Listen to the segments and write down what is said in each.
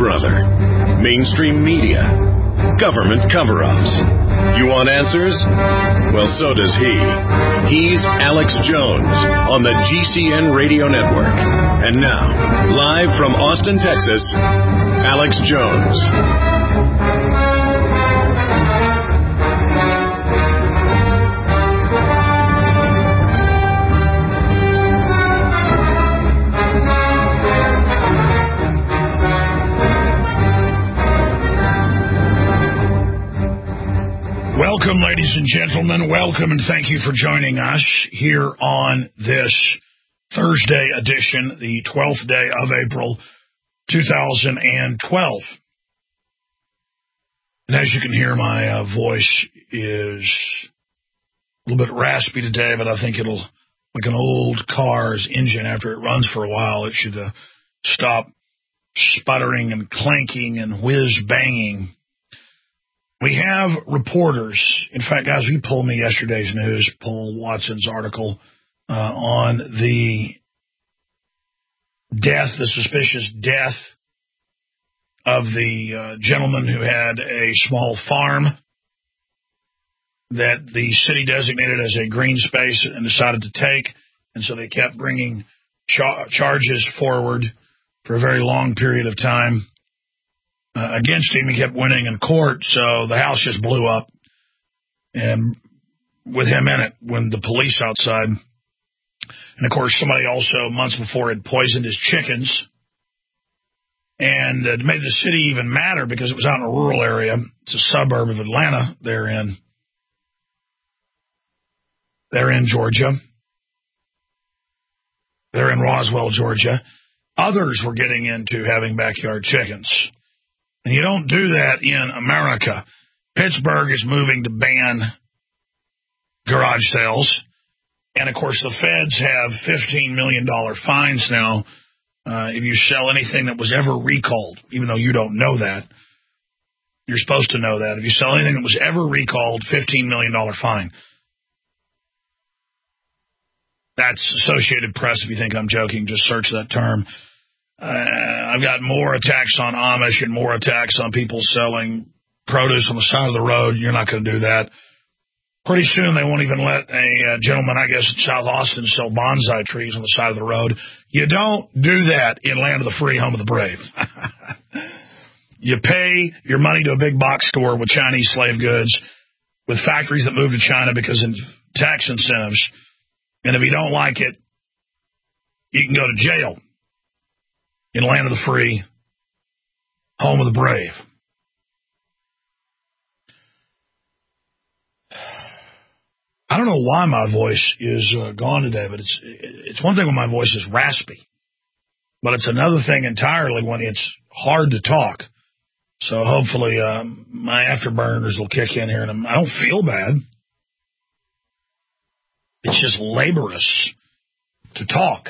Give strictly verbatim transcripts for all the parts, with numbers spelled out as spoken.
brother? Mainstream media? Government cover-ups? You want answers? Well, so does he. He's Alex Jones on the G C N Radio Network. And now, live from Austin, Texas, Alex Jones. Welcome, ladies and gentlemen. Welcome, and thank you for joining us here on this Thursday edition, the twelfth day of April, two thousand twelve. And as you can hear, my uh, voice is a little bit raspy today, but I think it'll, like an old car's engine, after it runs for a while, it should uh, stop sputtering and clanking and whiz-banging. We have reporters. In fact, guys, we pulled me yesterday's news, Paul Watson's article uh, on the death, the suspicious death of the uh, gentleman who had a small farm that the city designated as a green space and decided to take. And so they kept bringing char- charges forward for a very long period of time. Uh, against him. He kept winning in court, so the house just blew up, and with him in it when the police outside. And, of course, somebody also, months before, had poisoned his chickens, and uh, it made the city even madder because it was out in a rural area. It's a suburb of Atlanta. They're in, they're in Georgia. They're in Roswell, Georgia. Others were getting into having backyard chickens. And you don't do that in America. Pittsburgh is moving to ban garage sales. And, of course, the feds have fifteen million dollars fines now uh, if you sell anything that was ever recalled, even though you don't know that. You're supposed to know that. If you sell anything that was ever recalled, fifteen million dollars fine. That's Associated Press. If you think I'm joking, just search that term. Uh, I've got more attacks on Amish and more attacks on people selling produce on the side of the road. You're not going to do that. Pretty soon they won't even let a uh, gentleman, I guess, in South Austin sell bonsai trees on the side of the road. You don't do that in Land of the Free, Home of the Brave. You pay your money to a big box store with Chinese slave goods, with factories that move to China because of tax incentives. And if you don't like it, you can go to jail. In Land of the Free, Home of the Brave. I don't know why my voice is uh, gone today, but it's it's one thing when my voice is raspy, but it's another thing entirely when it's hard to talk. So hopefully um, my afterburners will kick in here, and I'm, I don't feel bad. It's just laborious to talk.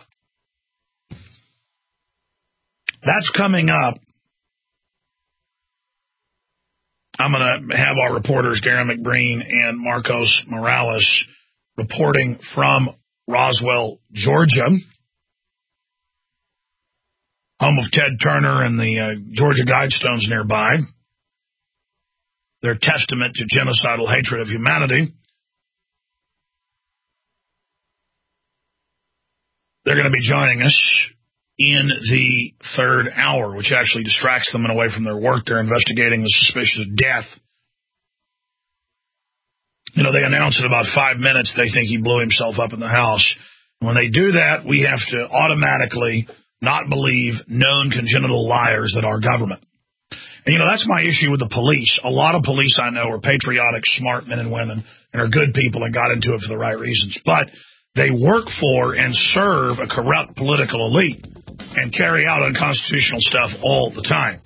That's coming up. I'm going to have our reporters, Darren McBreen and Marcos Morales, reporting from Roswell, Georgia, home of Ted Turner and the uh, Georgia Guidestones nearby. Their testament to genocidal hatred of humanity. They're going to be joining us in the third hour, which actually distracts them and away from their work. They're investigating the suspicious death. You know, they announced in about five minutes they think he blew himself up in the house. When they do that, we have to automatically not believe known congenital liars that are government. And, you know, that's my issue with the police. A lot of police I know are patriotic, smart men and women and are good people and got into it for the right reasons. But they work for and serve a corrupt political elite and carry out unconstitutional stuff all the time.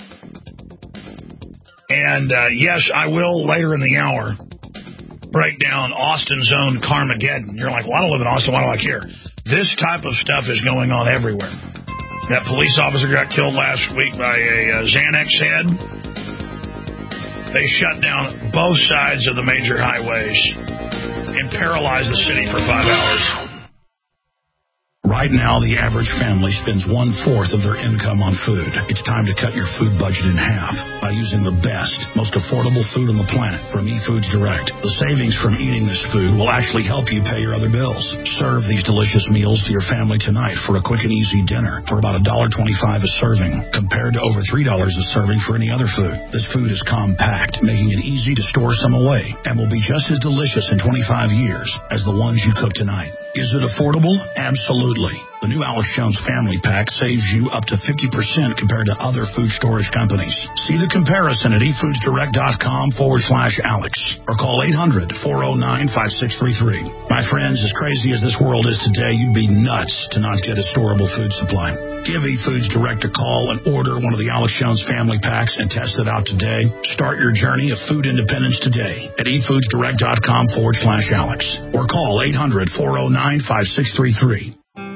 And, uh, yes, I will, later in the hour, break down Austin's own Carmageddon. You're like, well, I don't live in Austin. Why do I care? This type of stuff is going on everywhere. That police officer got killed last week by a uh, Xanax head. They shut down both sides of the major highways and paralyzed the city for five hours. Right now, the average family spends one-fourth of their income on food. It's time to cut your food budget in half by using the best, most affordable food on the planet from eFoods Direct. The savings from eating this food will actually help you pay your other bills. Serve these delicious meals to your family tonight for a quick and easy dinner for about one dollar and twenty-five cents a serving, compared to over three dollars a serving for any other food. This food is compact, making it easy to store some away, and will be just as delicious in twenty-five years as the ones you cook tonight. Is it affordable? Absolutely. The new Alex Jones Family Pack saves you up to fifty percent compared to other food storage companies. See the comparison at efoodsdirect.com forward slash Alex or call eight hundred, four oh nine, five six three three. My friends, as crazy as this world is today, you'd be nuts to not get a storable food supply. Give eFoods Direct a call and order one of the Alex Jones Family Packs and test it out today. Start your journey of food independence today at efoodsdirect.com forward slash Alex or call eight hundred, four oh nine, five six three three.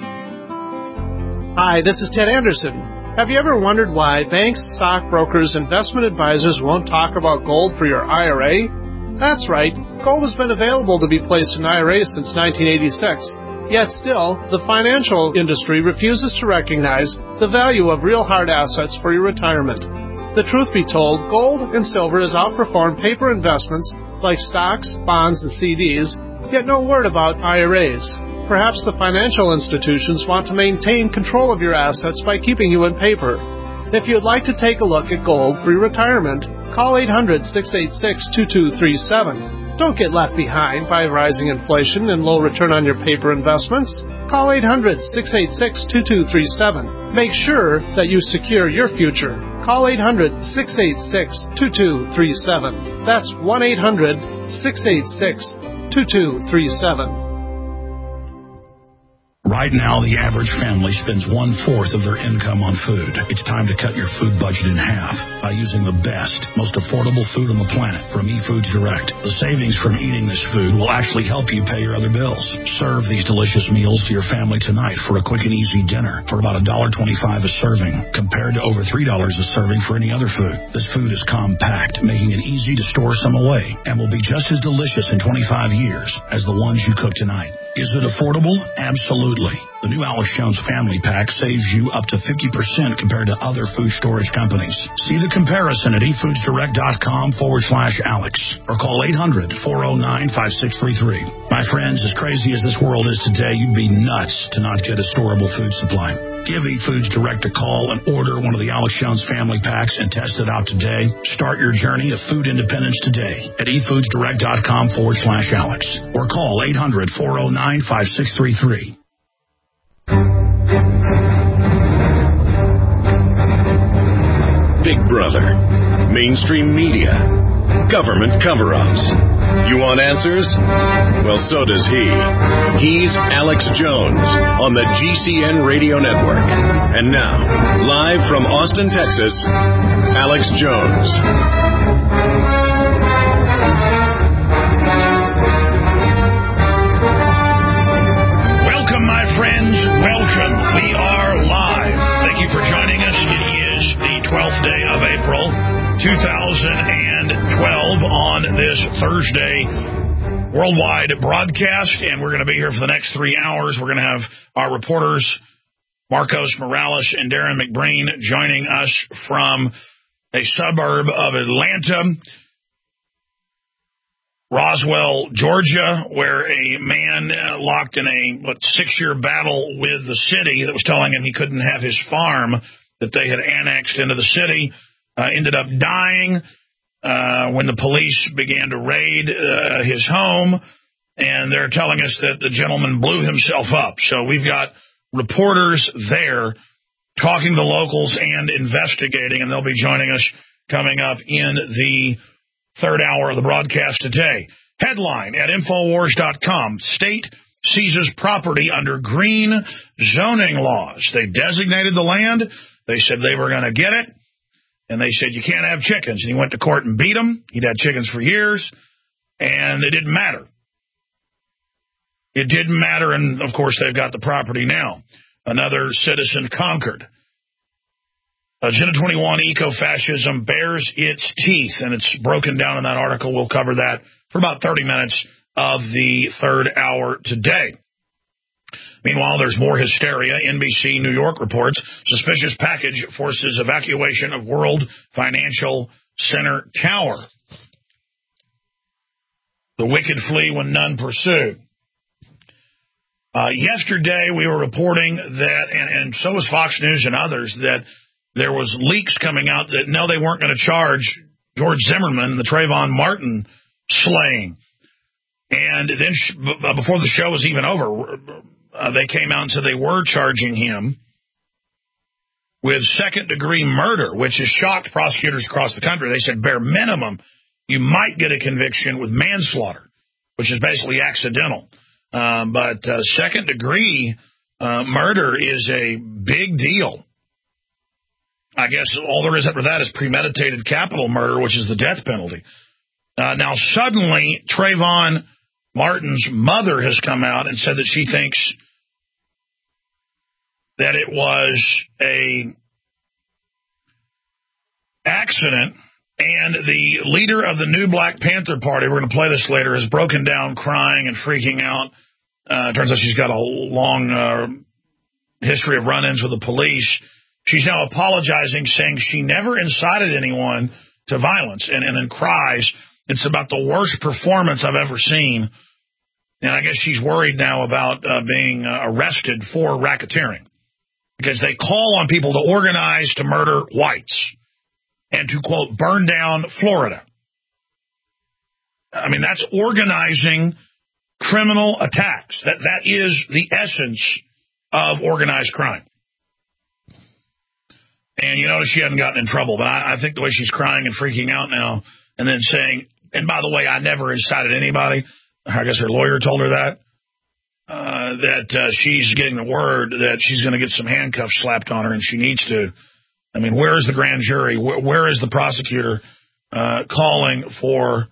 Hi, this is Ted Anderson. Have you ever wondered why banks, stockbrokers, investment advisors won't talk about gold for your I R A? That's right. Gold has been available to be placed in I R As since nineteen eighty-six. Yet still, the financial industry refuses to recognize the value of real hard assets for your retirement. The truth be told, gold and silver has outperformed paper investments like stocks, bonds, and C Ds, yet no word about I R As. Perhaps the financial institutions want to maintain control of your assets by keeping you in paper. If you'd like to take a look at gold for your retirement, call eight hundred, six eight six, two two three seven. Don't get left behind by rising inflation and low return on your paper investments. Call eight hundred, six eight six, two two three seven. Make sure that you secure your future. Call eight hundred, six eight six, two two three seven. That's one eight hundred, six eight six, two two three seven. Right now, the average family spends one-fourth of their income on food. It's time to cut your food budget in half by using the best, most affordable food on the planet from eFoods Direct. The savings from eating this food will actually help you pay your other bills. Serve these delicious meals to your family tonight for a quick and easy dinner for about one dollar and twenty-five cents a serving, compared to over three dollars a serving for any other food. This food is compact, making it easy to store some away, and will be just as delicious in twenty-five years as the ones you cook tonight. Is it affordable? Absolutely. The new Alex Jones Family Pack saves you up to fifty percent compared to other food storage companies. See the comparison at efoodsdirect.com forward slash Alex or call eight hundred, four oh nine, five six three three. My friends, as crazy as this world is today, you'd be nuts to not get a storable food supply. Give eFoods Direct a call and order one of the Alex Jones Family Packs and test it out today. Start your journey of food independence today at efoodsdirect.com forward slash Alex or call eight hundred, four oh nine, five six three three. Big Brother, mainstream media, government cover-ups. You want answers? Well, so does he. He's Alex Jones on the G C N Radio Network. And now, live from Austin, Texas, Alex Jones. Welcome, my friends. Welcome. We are live. Thank you for joining us. It is the twelfth day of April, two thousand twelve, on this Thursday worldwide broadcast, and we're going to be here for the next three hours. We're going to have our reporters, Marcos Morales and Darren McBreen, joining us from a suburb of Atlanta, Roswell, Georgia, where a man uh, locked in a what, six-year battle with the city that was telling him he couldn't have his farm that they had annexed into the city, uh, ended up dying uh, when the police began to raid uh, his home, and they're telling us that the gentleman blew himself up. So we've got reporters there talking to locals and investigating, and they'll be joining us coming up in the third hour of the broadcast today. Headline at Infowars dot com. State seizes property under green zoning laws. They designated the land. They said they were going to get it. And they said, you can't have chickens. And he went to court and beat them. He'd had chickens for years. And it didn't matter. It didn't matter. And, of course, they've got the property now. Another citizen conquered. Agenda twenty-one, eco-fascism bears its teeth, and it's broken down in that article. We'll cover that for about thirty minutes of the third hour today. Meanwhile, there's more hysteria. N B C New York reports suspicious package forces evacuation of World Financial Center Tower. The wicked flee when none pursue. Uh, yesterday, we were reporting that, and, and so was Fox News and others, that there was leaks coming out that, no, they weren't going to charge George Zimmerman, the Trayvon Martin slaying. And then sh- b- before the show was even over, uh, they came out and said they were charging him with second-degree murder, which has shocked prosecutors across the country. They said, bare minimum, you might get a conviction with manslaughter, which is basically accidental. Um, but uh, second-degree uh, murder is a big deal. I guess all there is after that is premeditated capital murder, which is the death penalty. Uh, now, suddenly, Trayvon Martin's mother has come out and said that she thinks that it was a accident, and the leader of the new Black Panther Party, we're going to play this later, has broken down crying and freaking out. Uh, turns out she's got a long uh, history of run-ins with the police. She's now apologizing, saying she never incited anyone to violence, and, and then cries, it's about the worst performance I've ever seen. And I guess she's worried now about uh, being uh, arrested for racketeering, because they call on people to organize to murder whites and to, quote, burn down Florida. I mean, that's organizing criminal attacks. That That is the essence of organized crime. And you notice she hasn't gotten in trouble, but I, I think the way she's crying and freaking out now and then saying, and by the way, I never incited anybody. I guess her lawyer told her that, uh, that uh, she's getting the word that she's going to get some handcuffs slapped on her, and she needs to. I mean, where is the grand jury? Where, where is the prosecutor uh, calling for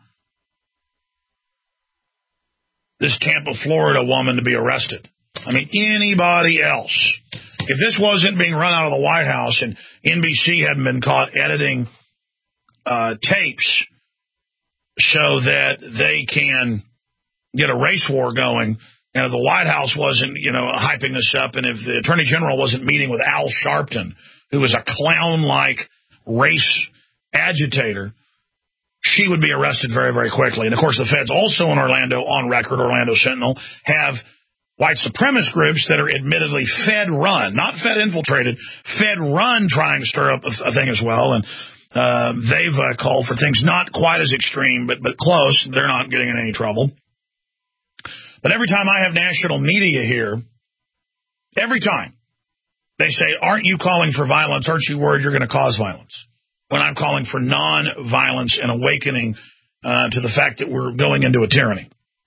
this Tampa, Florida woman to be arrested? I mean, anybody else. If this wasn't being run out of the White House and N B C hadn't been caught editing uh, tapes so that they can get a race war going, and if the White House wasn't, you know, hyping this up, and if the Attorney General wasn't meeting with Al Sharpton, who was a clown-like race agitator, she would be arrested very, very quickly. And, of course, the feds also in Orlando, on record, Orlando Sentinel, have white supremacist groups that are admittedly Fed-run, not Fed-infiltrated, Fed-run, trying to stir up a, a thing as well. And uh, they've uh, called for things not quite as extreme, but, but close. They're not getting in any trouble. But every time I have national media here, every time, they say, aren't you calling for violence? Aren't you worried you're going to cause violence? When I'm calling for non-violence and awakening uh, to the fact that we're going into a tyranny.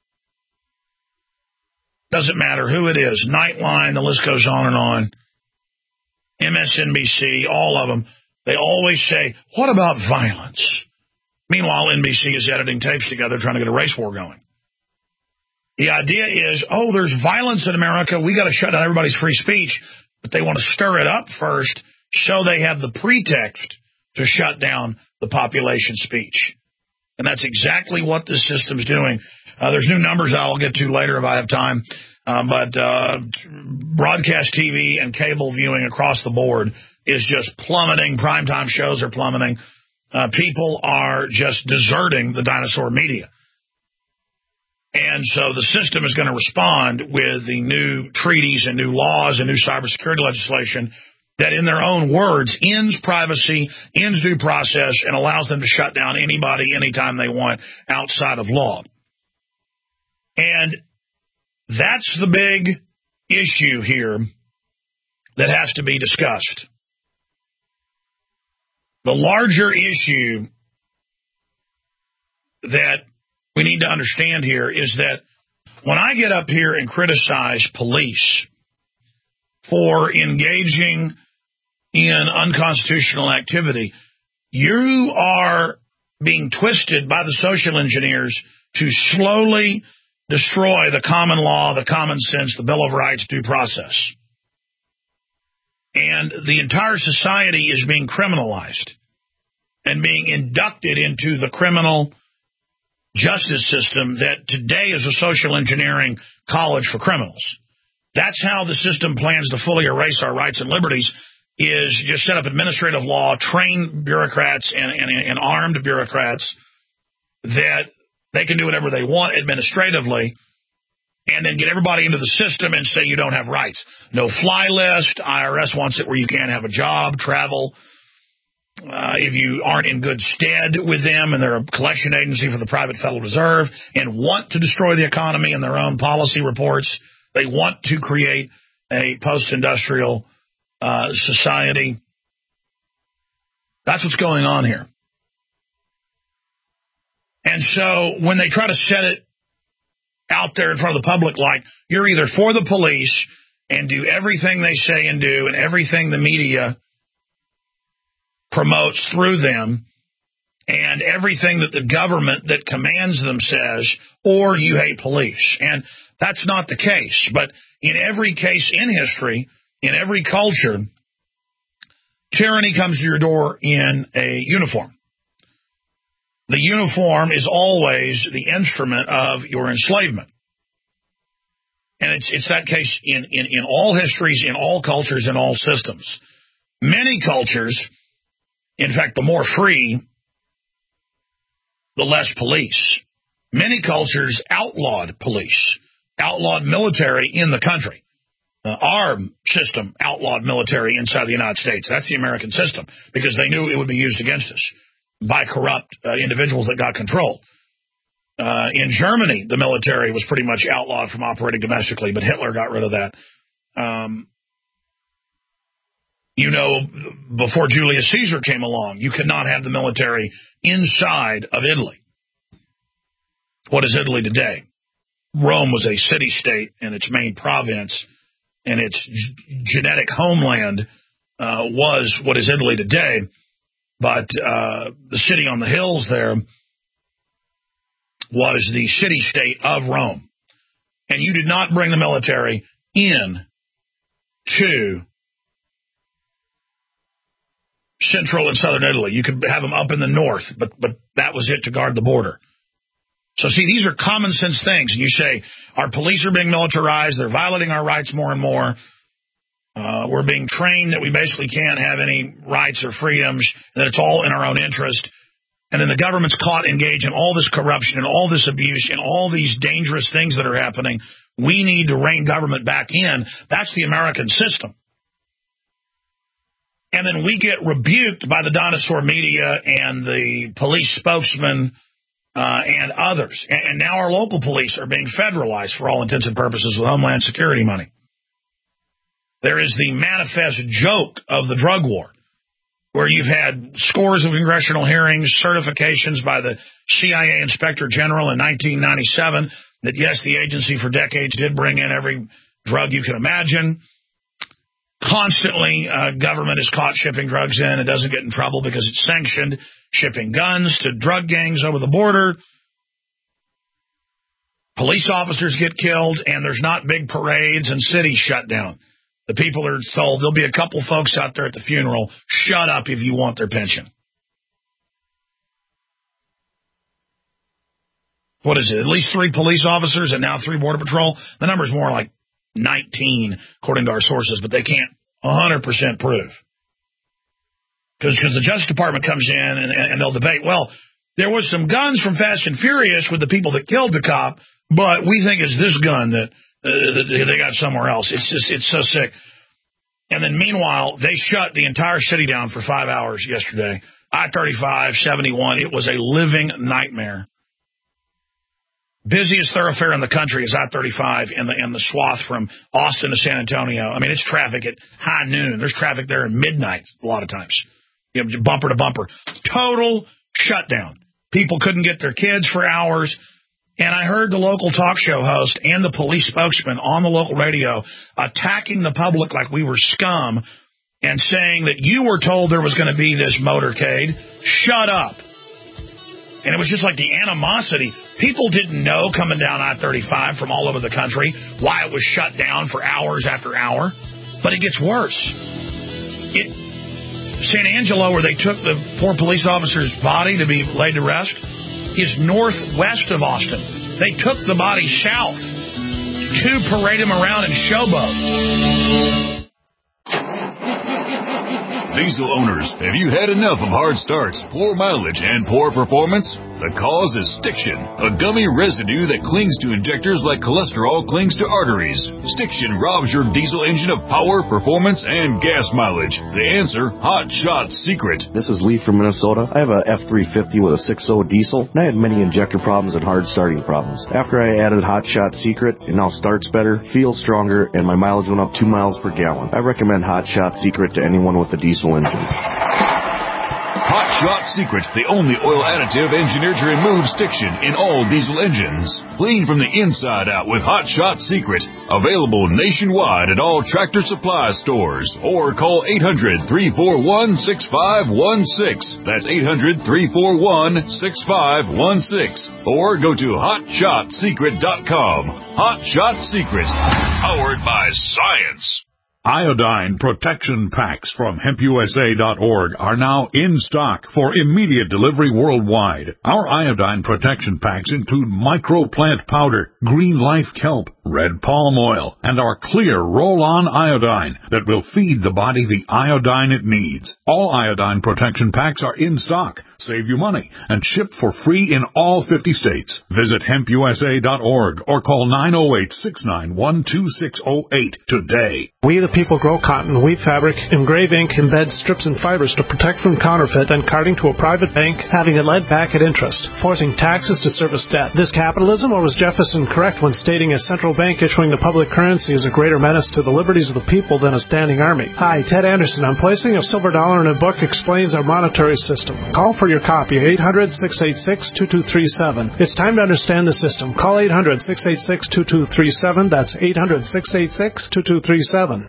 Doesn't matter who it is. Nightline, the list goes on and on. M S N B C, all of them. They always say, what about violence? Meanwhile, N B C is editing tapes together trying to get a race war going. The idea is, oh, there's violence in America. We got to shut down everybody's free speech. But they want to stir it up first so they have the pretext to shut down the population speech. And that's exactly what this system's doing. Uh, there's new numbers I'll get to later if I have time. Uh, but uh, broadcast T V and cable viewing across the board is just plummeting. Primetime shows are plummeting. Uh, people are just deserting the dinosaur media. And so the system is going to respond with the new treaties and new laws and new cybersecurity legislation that, in their own words, ends privacy, ends due process, and allows them to shut down anybody anytime they want outside of law. And that's the big issue here that has to be discussed. The larger issue that we need to understand here is that when I get up here and criticize police for engaging in unconstitutional activity, you are being twisted by the social engineers to slowly destroy the common law, the common sense, the Bill of Rights, due process. And the entire society is being criminalized and being inducted into the criminal justice system that today is a social engineering college for criminals. That's how the system plans to fully erase our rights and liberties, is just set up administrative law, train bureaucrats and, and, and armed bureaucrats that they can do whatever they want administratively, and then get everybody into the system and say you don't have rights. No fly list. I R S wants it where you can't have a job, travel. Uh, if you aren't in good stead with them, and they're a collection agency for the private Federal Reserve and want to destroy the economy in their own policy reports, they want to create a post-industrial uh, society. That's what's going on here. And so when they try to set it out there in front of the public like you're either for the police and do everything they say and do and everything the media promotes through them and everything that the government that commands them says, or you hate police. And that's not the case. But in every case in history, in every culture, tyranny comes to your door in a uniform. The uniform is always the instrument of your enslavement. And it's it's that case in, in, in all histories, in all cultures, in all systems. Many cultures, in fact, the more free, the less police. Many cultures outlawed police, outlawed military in the country. Uh, our system outlawed military inside the United States. That's the American system, because they knew it would be used against us by corrupt uh, individuals that got control. Uh, in Germany, the military was pretty much outlawed from operating domestically, but Hitler got rid of that. Um, you know, before Julius Caesar came along, you could not have the military inside of Italy. What is Italy today? Rome was a city-state, and its main province and its g- genetic homeland uh, was what is Italy today. But uh, the city on the hills there was the city-state of Rome. And you did not bring the military in to central and southern Italy. You could have them up in the north, but but that was it to guard the border. So, see, these are common sense things. And you say, our police are being militarized, they're violating our rights more and more. Uh, we're being trained that we basically can't have any rights or freedoms, that it's all in our own interest. And then the government's caught engaged in all this corruption and all this abuse and all these dangerous things that are happening. We need to rein government back in. That's the American system. And then we get rebuked by the dinosaur media and the police spokesman uh, and others. And, and now our local police are being federalized for all intents and purposes with Homeland Security money. There is the manifest joke of the drug war, where you've had scores of congressional hearings, certifications by the C I A Inspector General in nineteen ninety-seven that, yes, the agency for decades did bring in every drug you can imagine. Constantly, uh, government is caught shipping drugs in. It doesn't get in trouble because it's sanctioned. Shipping guns to drug gangs over the border. Police officers get killed, and there's not big parades and cities shut down. The people are told there'll be a couple folks out there at the funeral. Shut up if you want their pension. What is it? At least three police officers and now three Border Patrol? The number's more like nineteen, according to our sources, but they can't one hundred percent prove. Because the Justice Department comes in and, and they'll debate, well, there was some guns from Fast and Furious with the people that killed the cop, but we think it's this gun that Uh, they got somewhere else. It's just, it's so sick. And then meanwhile, they shut the entire city down for five hours yesterday. I thirty-five, seventy-one, it was a living nightmare. Busiest thoroughfare in the country is I thirty-five and the, and the swath from Austin to San Antonio. I mean, it's traffic at high noon. There's traffic there at midnight a lot of times. You know, bumper to bumper. Total shutdown. People couldn't get their kids for hours. And I heard the local talk show host and the police spokesman on the local radio attacking the public like we were scum and saying that you were told there was going to be this motorcade. Shut up. And it was just like the animosity. People didn't know coming down I thirty-five from all over the country why it was shut down for hours after hour. But it gets worse. It, San Angelo, where they took the poor police officer's body to be laid to rest, is northwest of Austin. They took the body south. to parade him around and showboat. Diesel owners, have you had enough of hard starts, poor mileage, and poor performance? The cause is Stiction, a gummy residue that clings to injectors like cholesterol clings to arteries. Stiction robs your diesel engine of power, performance, and gas mileage. The answer, Hot Shot Secret. This is Lee from Minnesota. I have a F three fifty with a six point oh diesel, and I had many injector problems and hard starting problems. After I added Hot Shot Secret, it now starts better, feels stronger, and my mileage went up two miles per gallon. I recommend Hot Shot Secret to anyone with a diesel engine. Hot Shot Secret, the only oil additive engineered to remove stiction in all diesel engines. Clean from the inside out with Hot Shot Secret. Available nationwide at all Tractor Supply stores. Or call eight hundred, three four one, six five one six. That's eight hundred, three four one, six five one six. Or go to hot shot secret dot com. Hot Shot Secret. Powered by science. Iodine protection packs from hemp U S A dot org are now in stock for immediate delivery worldwide. Our iodine protection packs include microplant powder, green life kelp, red palm oil, and our clear roll-on iodine that will feed the body the iodine it needs. All iodine protection packs are in stock, save you money, and ship for free in all fifty states. Visit hemp U S A dot org or call nine oh eight, six nine one, two six oh eight today. We the people grow cotton, weave fabric, engrave ink, embed strips and fibers to protect from counterfeit and carting to a private bank, having it led back at interest, forcing taxes to service debt. This capitalism, or was Jefferson correct when stating a central bank issuing the public currency is a greater menace to the liberties of the people than a standing army? Hi, Ted Anderson. I'm placing a silver dollar in a book explains our monetary system. Call for your copy, eight hundred, six eight six, two two three seven. It's time to understand the system. Call eight hundred, six eight six, two two three seven. That's eight hundred, six eight six, two two three seven.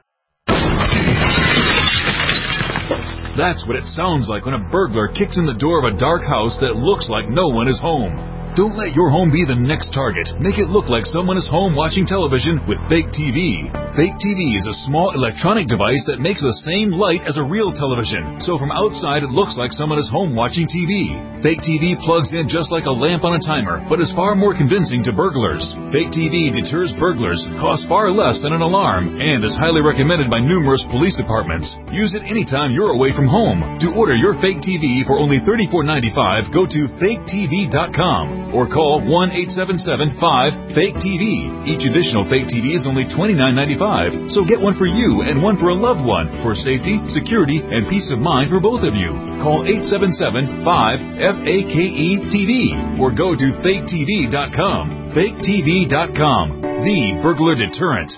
That's what it sounds like when a burglar kicks in the door of a dark house that looks like no one is home. Don't let your home be the next target. Make it look like someone is home watching television with Fake T V. Fake T V is a small electronic device that makes the same light as a real television. So from outside, it looks like someone is home watching T V. Fake T V plugs in just like a lamp on a timer, but is far more convincing to burglars. Fake T V deters burglars, costs far less than an alarm, and is highly recommended by numerous police departments. Use it anytime you're away from home. To order your Fake T V for only thirty-four ninety-five, go to fake T V dot com. Or call one eight seven seven, five, fake T V. Each additional Fake T V is only twenty-nine ninety-five, so get one for you and one for a loved one for safety, security, and peace of mind for both of you. Call eight seven seven, five, F A K E T V or go to fake T V dot com. fake T V dot com, the burglar deterrent.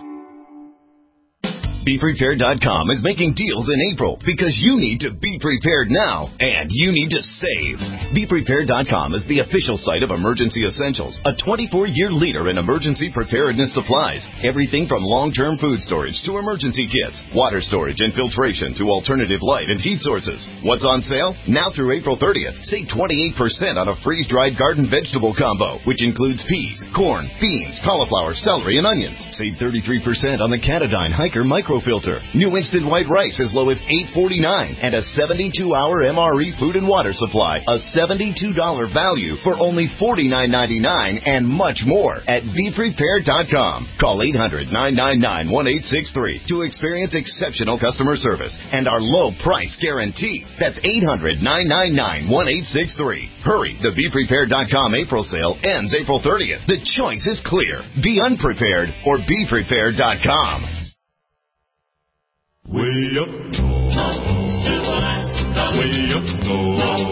Be Prepared dot com is making deals in April because you need to be prepared now and you need to save. Be Prepared dot com is the official site of Emergency Essentials, a twenty-four year leader in emergency preparedness supplies. Everything from long-term food storage to emergency kits, water storage and filtration to alternative light and heat sources. What's on sale? Now through April thirtieth, save twenty-eight percent on a freeze-dried garden vegetable combo, which includes peas, corn, beans, cauliflower, celery, and onions. Save thirty-three percent on the Catadyne Hiker Micro Filter. New instant white rice as low as eight forty-nine, and a seventy-two hour M R E food and water supply, a seventy-two dollars value for only forty-nine ninety-nine, and much more at Be Prepared dot com. Call eight hundred, nine nine nine, one eight six three to experience exceptional customer service and our low price guarantee. That's eight hundred, nine nine nine, one eight six three. Hurry, the Be Prepared dot com April sale ends April thirtieth. The choice is clear. Be unprepared or Be Prepared dot com. Way up north, way up north,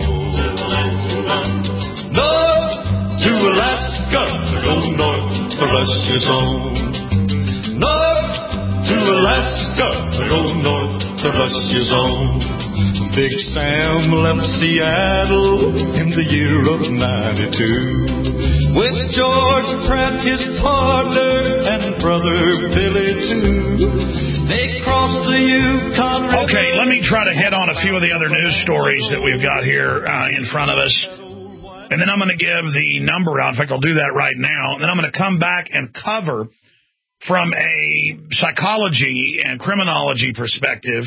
north to Alaska, go north, the rush is on. North to Alaska, go north, the rush is on. Big Sam left Seattle in the year of ninety-two with George Pratt, his partner, and brother Billy too. They crossed the Yukon River. Okay, let me try to hit on a few of the other news stories that we've got here uh, in front of us. And then I'm going to give the number out. In fact, I'll do that right now. And then I'm going to come back and cover from a psychology and criminology perspective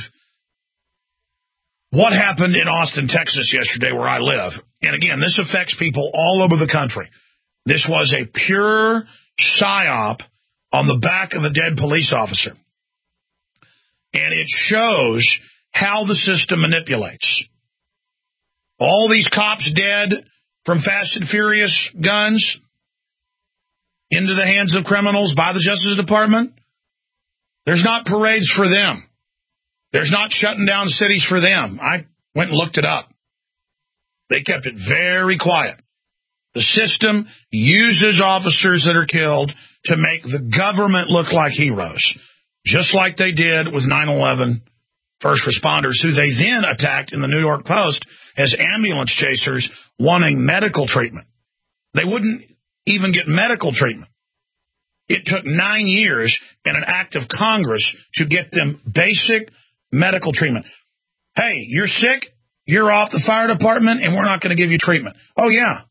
what happened in Austin, Texas yesterday where I live. And again, this affects people all over the country. This was a pure psyop on the back of a dead police officer. And it shows how the system manipulates. All these cops dead from Fast and Furious guns into the hands of criminals by the Justice Department. There's not parades for them. There's not shutting down cities for them. I went and looked it up. They kept it very quiet. The system uses officers that are killed to make the government look like heroes, just like they did with nine eleven first responders, who they then attacked in the New York Post as ambulance chasers wanting medical treatment. They wouldn't even get medical treatment. It took nine years and an act of Congress to get them basic medical treatment. Hey, you're sick, you're off the fire department, and we're not going to give you treatment. Oh, yeah.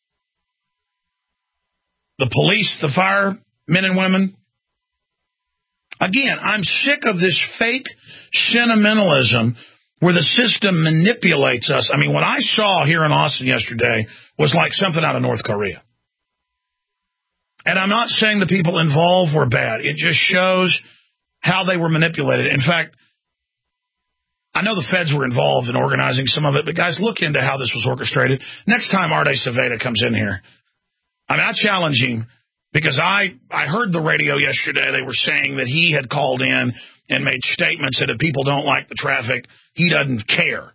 The police, the firemen and women. Again, I'm sick of this fake sentimentalism where the system manipulates us. I mean, what I saw here in Austin yesterday was like something out of North Korea. And I'm not saying the people involved were bad. It just shows how they were manipulated. In fact, I know the feds were involved in organizing some of it, but guys, look into how this was orchestrated. Next time Arte Saveda comes in here, I mean, I challenge him, because I, I heard the radio yesterday. They were saying that he had called in and made statements that if people don't like the traffic, he doesn't care.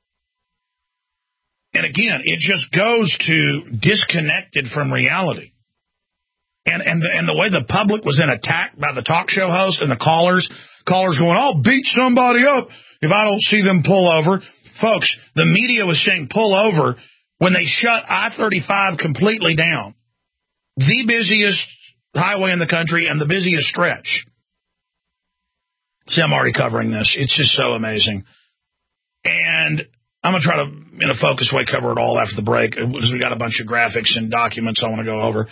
And again, it just goes to disconnected from reality. And and the, and the way the public was then attacked by the talk show host and the callers, callers going, I'll beat somebody up if I don't see them pull over. Folks, the media was saying pull over when they shut I thirty-five completely down. The busiest highway in the country and the busiest stretch. See, I'm already covering this. It's just so amazing. And I'm going to try to, in a focused way, cover it all after the break, because we got a bunch of graphics and documents I want to go over.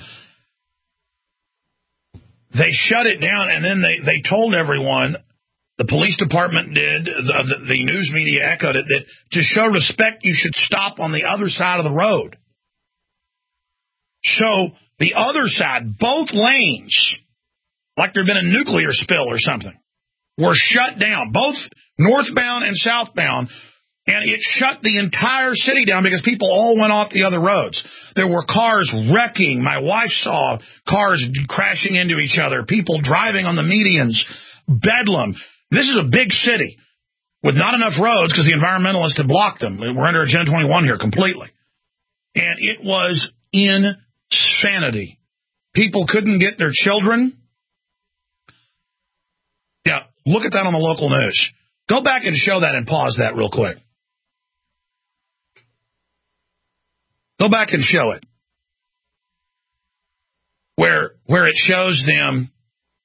They shut it down, and then they, they told everyone, the police department did, the, the, the news media echoed it, that to show respect, you should stop on the other side of the road. So the other side, both lanes, like there had been a nuclear spill or something, were shut down, both northbound and southbound, and it shut the entire city down because people all went off the other roads. There were cars wrecking. My wife saw cars crashing into each other, people driving on the medians, bedlam. This is a big city with not enough roads because the environmentalists had blocked them. We're under Agenda twenty-one here completely. And it was insanity. People couldn't get their children. Yeah, look at that on the local news. Go back and show that and pause that real quick. Go back and show it. Where where it shows them.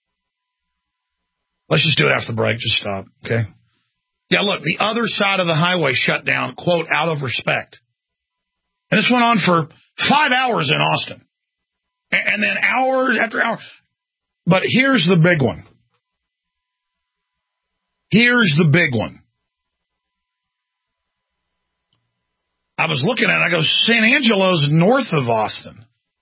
Let's just do it after the break. Just stop, okay? Yeah, look, the other side of the highway shut down, quote, out of respect. And this went on for five hours in Austin. And then hours after hours. But here's the big one. Here's the big one. I was looking at it, I go, San Angelo's north of Austin.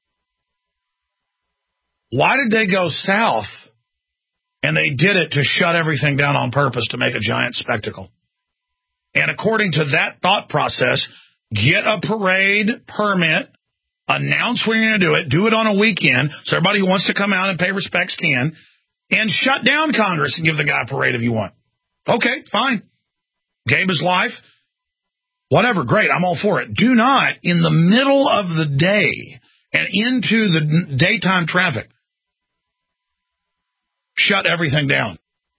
Why did they go south? And they did it to shut everything down on purpose to make a giant spectacle. And according to that thought process, get a parade permit, announce when you're going to do it, do it on a weekend so everybody who wants to come out and pay respects can, and shut down Congress and give the guy a parade if you want. Okay, fine. Gave his life. Whatever, great, I'm all for it. Do not, in the middle of the day and into the daytime traffic, shut everything down.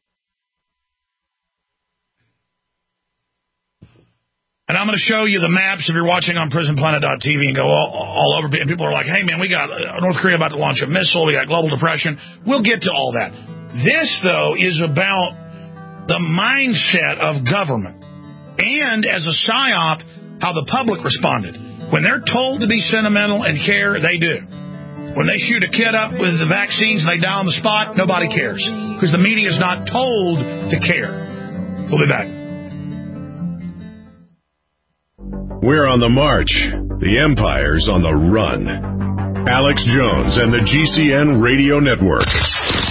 And I'm going to show you the maps if you're watching on prison planet dot t v and go all, all over. And people are like, hey, man, we got North Korea about to launch a missile. We got global depression. We'll get to all that. This, though, is about the mindset of government. And as a psyop, how the public responded. When they're told to be sentimental and care, they do. When they shoot a kid up with the vaccines and they die on the spot, nobody cares. Because the media is not told to care. We'll be back. We're on the march. The empire's on the run. Alex Jones and the G C N Radio Network.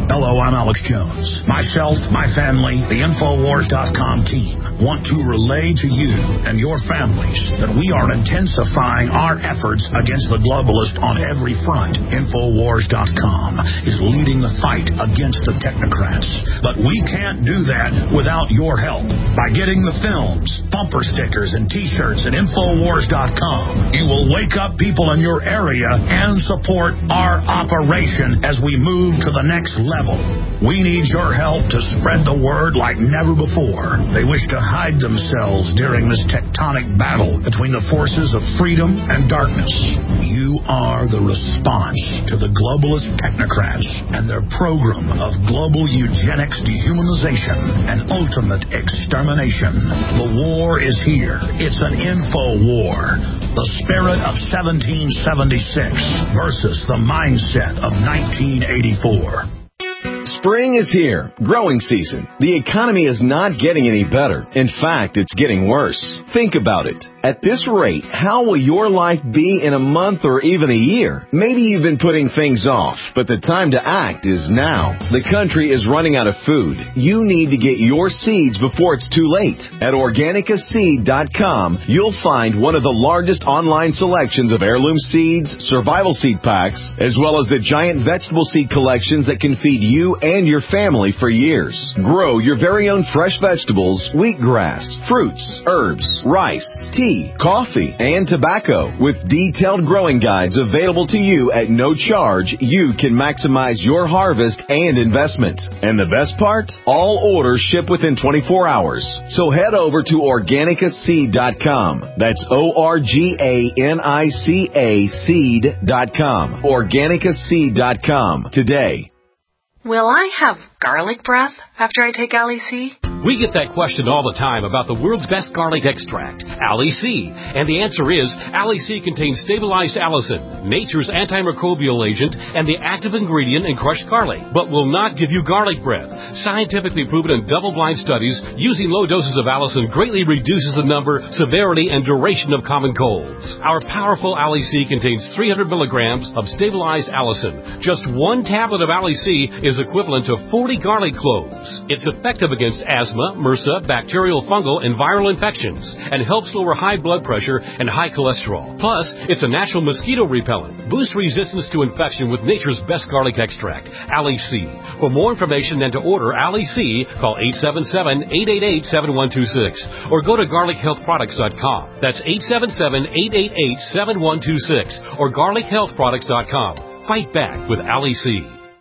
Hello, I'm Alex Jones. Myself, my family, the Infowars dot com team want to relay to you and your families that we are intensifying our efforts against the globalist on every front. Infowars dot com is leading the fight against the technocrats. But we can't do that without your help. By getting the films, bumper stickers, and T-shirts at Infowars dot com, you will wake up people in your area and support our operation as we move to the next level. We need your help to spread the word like never before. They wish to hide themselves during this tectonic battle between the forces of freedom and darkness. You are the response to the globalist technocrats and their program of global eugenics, dehumanization, and ultimate extermination. The war is here. It's an info war. The spirit of seventeen seventy-six versus the mindset of nineteen eighty-four. Spring is here. Growing season. The economy is not getting any better. In fact, it's getting worse. Think about it. At this rate, how will your life be in a month or even a year? Maybe you've been putting things off, but the time to act is now. The country is running out of food. You need to get your seeds before it's too late. At Organica Seed dot com, you'll find one of the largest online selections of heirloom seeds, survival seed packs, as well as the giant vegetable seed collections that can feed you and your family for years. Grow your very own fresh vegetables, wheatgrass, fruits, herbs, rice, tea, coffee, and tobacco. With detailed growing guides available to you at no charge, you can maximize your harvest and investment. And the best part? All orders ship within twenty-four hours. So head over to Organica Seed dot com. That's O R G A N I C A seed dot com. Organica Seed dot com today. Will I have garlic breath after I take Ali C? We get that question all the time about the world's best garlic extract, Ali C. And the answer is, Ali C contains stabilized allicin, nature's antimicrobial agent, and the active ingredient in crushed garlic, but will not give you garlic breath. Scientifically proven in double-blind studies, using low doses of allicin greatly reduces the number, severity, and duration of common colds. Our powerful Ali C contains three hundred milligrams of stabilized allicin. Just one tablet of Ali C is equivalent to forty garlic cloves. It's effective against asthma, MRSA, bacterial, fungal, and viral infections, and helps lower high blood pressure and high cholesterol. Plus, it's a natural mosquito repellent. Boost resistance to infection with nature's best garlic extract, Ali C. For more information and to order Ali C, call eight seven seven, eight eight eight, seven one two six or go to garlic health products dot com. That's eight seven seven, eight eight eight, seven one two six or garlic health products dot com. Fight back with Ali C.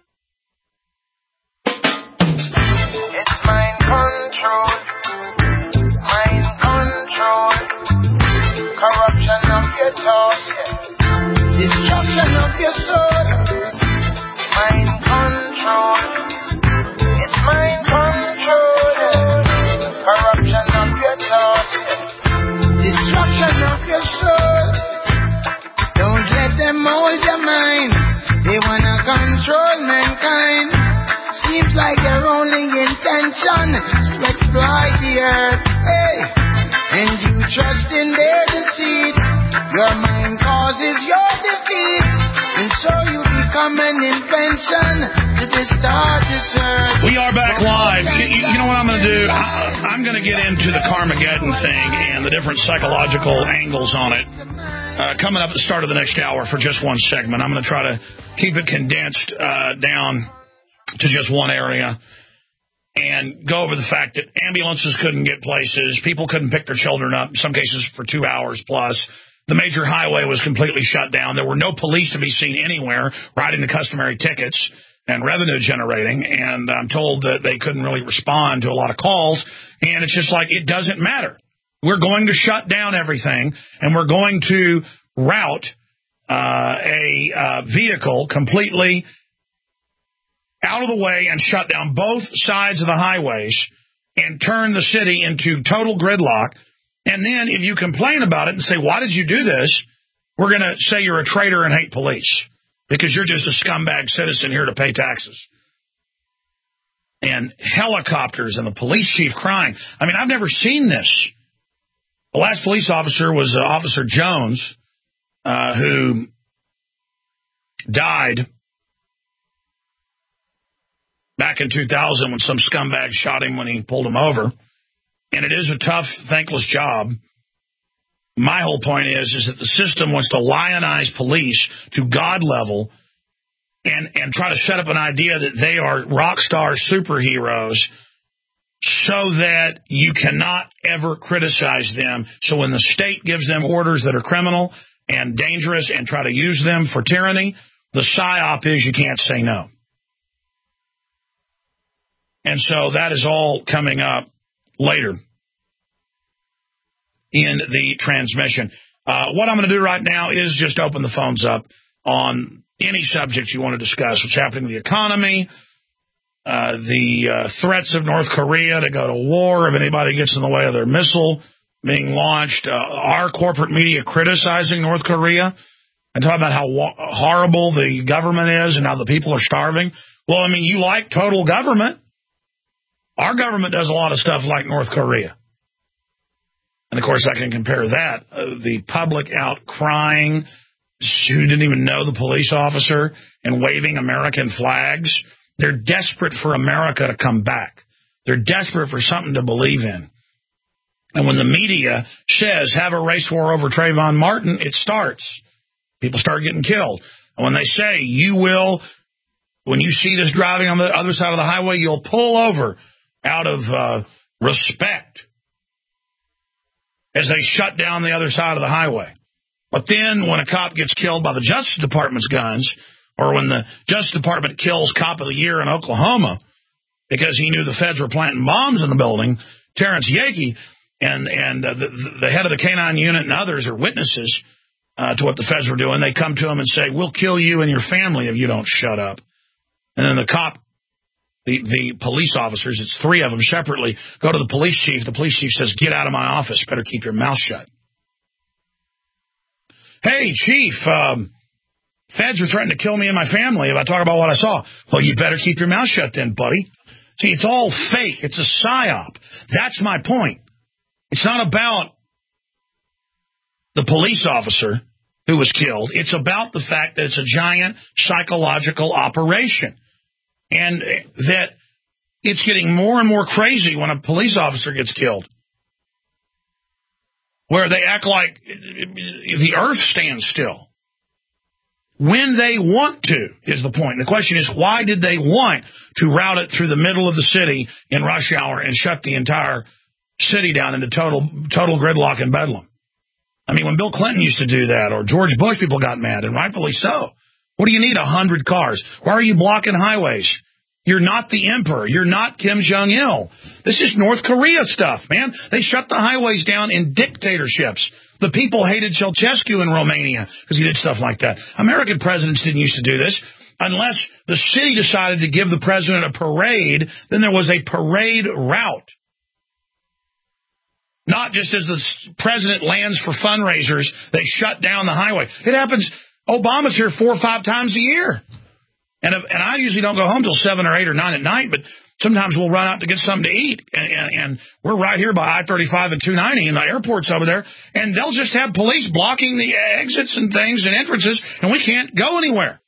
Mind control, mind control, corruption of your thoughts, yeah. Destruction of your soul, mind control, it's mind control, yeah. Corruption of your thoughts, yeah. Destruction of your soul. Don't let them hold your mind, they wanna control mankind. Seems like their only intention is to exploit the earth, hey. And you trust in their deceit. Your mind causes your defeat, and so you become an invention to distort this earth. We are back live. You, you know what I'm going to do? I, I'm going to get into the Carmageddon thing and the different psychological angles on it. Uh, coming up at the start of the next hour for just one segment. I'm going to try to keep it condensed uh, down to just one area and go over the fact that ambulances couldn't get places, people couldn't pick their children up, in some cases for two hours plus. The major highway was completely shut down. There were no police to be seen anywhere writing the customary tickets and revenue generating, and I'm told that they couldn't really respond to a lot of calls, and it's just like, it doesn't matter. We're going to shut down everything, and we're going to route uh, a uh, vehicle completely out of the way and shut down both sides of the highways and turn the city into total gridlock. And then if you complain about it and say, why did you do this? We're going to say you're a traitor and hate police because you're just a scumbag citizen here to pay taxes. And helicopters and the police chief crying. I mean, I've never seen this. The last police officer was uh, Officer Jones, uh, who died back in two thousand when some scumbag shot him when he pulled him over. And it is a tough, thankless job. My whole point is, is that the system wants to lionize police to God level and, and try to set up an idea that they are rock star superheroes so that you cannot ever criticize them. So when the state gives them orders that are criminal and dangerous and try to use them for tyranny, the psyop is you can't say no. And so that is all coming up later in the transmission. Uh, what I'm going to do right now is just open the phones up on any subject you want to discuss. What's happening with the economy, uh, the uh, threats of North Korea to go to war if anybody gets in the way of their missile being launched, uh, our corporate media criticizing North Korea and talking about how wa- horrible the government is and how the people are starving. Well, I mean, you like total government. Our government does a lot of stuff like North Korea. And, of course, I can compare that. Uh, the public out crying, who didn't even know the police officer, and waving American flags. They're desperate for America to come back. They're desperate for something to believe in. And when the media says, have a race war over Trayvon Martin, it starts. People start getting killed. And when they say, you will, when you see this driving on the other side of the highway, you'll pull over out of uh, respect as they shut down the other side of the highway. But then when a cop gets killed by the Justice Department's guns, or when the Justice Department kills Cop of the Year in Oklahoma because he knew the feds were planting bombs in the building, Terrence Yakey, and, and uh, the, the head of the K nine unit and others are witnesses uh, to what the feds were doing, they come to him and say, we'll kill you and your family if you don't shut up. And then the cop, the, the police officers, it's three of them separately, go to the police chief. The police chief says, get out of my office. Better keep your mouth shut. Hey, chief, um, feds are threatening to kill me and my family if I talk about what I saw. Well, you better keep your mouth shut then, buddy. See, it's all fake. It's a psyop. That's my point. It's not about the police officer who was killed. It's about the fact that it's a giant psychological operation. And that it's getting more and more crazy when a police officer gets killed, where they act like the earth stands still. When they want to, is the point. The question is, why did they want to route it through the middle of the city in rush hour and shut the entire city down into total total gridlock and bedlam? I mean, when Bill Clinton used to do that, or George Bush, people got mad, and rightfully so. What do you need, a hundred cars? Why are you blocking highways? You're not the emperor. You're not Kim Jong-il. This is North Korea stuff, man. They shut the highways down in dictatorships. The people hated Ceausescu in Romania because he did stuff like that. American presidents didn't used to do this. Unless the city decided to give the president a parade, then there was a parade route. Not just as the president lands for fundraisers, they shut down the highway. It happens. Obama's here four or five times a year. And if, and I usually don't go home till seven or eight or nine at night, but sometimes we'll run out to get something to eat. And, and, and we're right here by I thirty-five and two ninety, and the airport's over there. And they'll just have police blocking the exits and things and entrances, and we can't go anywhere.